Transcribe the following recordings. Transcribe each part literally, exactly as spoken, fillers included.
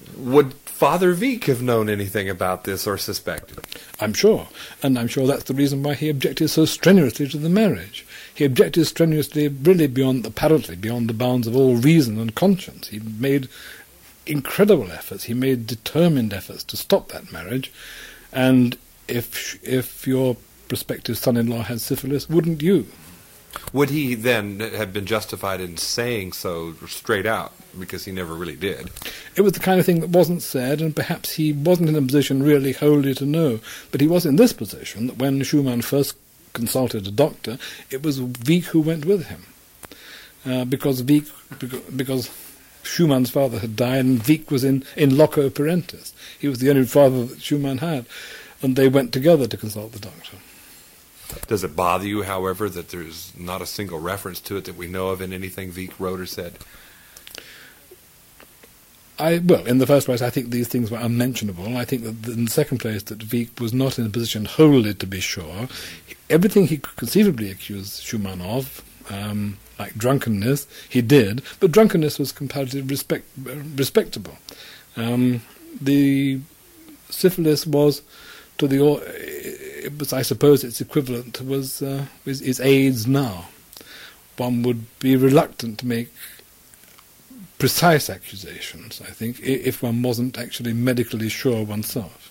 Would Father Wieck have known anything about this or suspected? I'm sure, and I'm sure that's the reason why he objected so strenuously to the marriage. He objected strenuously, really beyond, apparently, beyond the bounds of all reason and conscience. He made incredible efforts, he made determined efforts to stop that marriage, and if if your prospective son-in-law had syphilis, wouldn't you? Would he then have been justified in saying so straight out, because he never really did? It was the kind of thing that wasn't said, and perhaps he wasn't in a position really wholly to know. But he was in this position that when Schumann first consulted a doctor, it was Wieck who went with him. Uh, because Wieck, because Schumann's father had died, and Wieck was in, in loco parentis. He was the only father that Schumann had, and they went together to consult the doctor. Does it bother you, however, that there's not a single reference to it that we know of in anything Wieck wrote or said? I, well, in the first place, I think these things were unmentionable. I think that in the second place, that Wieck was not in a position wholly to be sure. Everything he could conceivably accuse Schumann of, um, like drunkenness, he did, but drunkenness was comparatively respect, respectable. Um, the syphilis was, to the, it was, I suppose, its equivalent was uh, is, is AIDS now. One would be reluctant to make precise accusations, I think, if one wasn't actually medically sure oneself.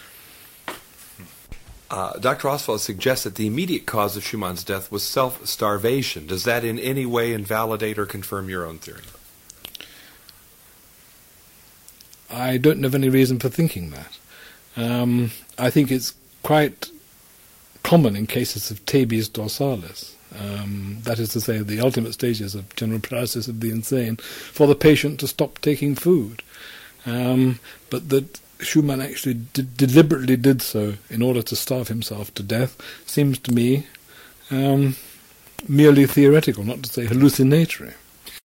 Uh, Doctor Ostwald suggests that the immediate cause of Schumann's death was self-starvation. Does that in any way invalidate or confirm your own theory? I don't have any reason for thinking that. Um, I think it's quite common in cases of tabes dorsalis, um, that is to say, the ultimate stages of general paralysis of the insane, for the patient to stop taking food. Um, but that Schumann actually did, deliberately did so in order to starve himself to death seems to me um, merely theoretical, not to say hallucinatory.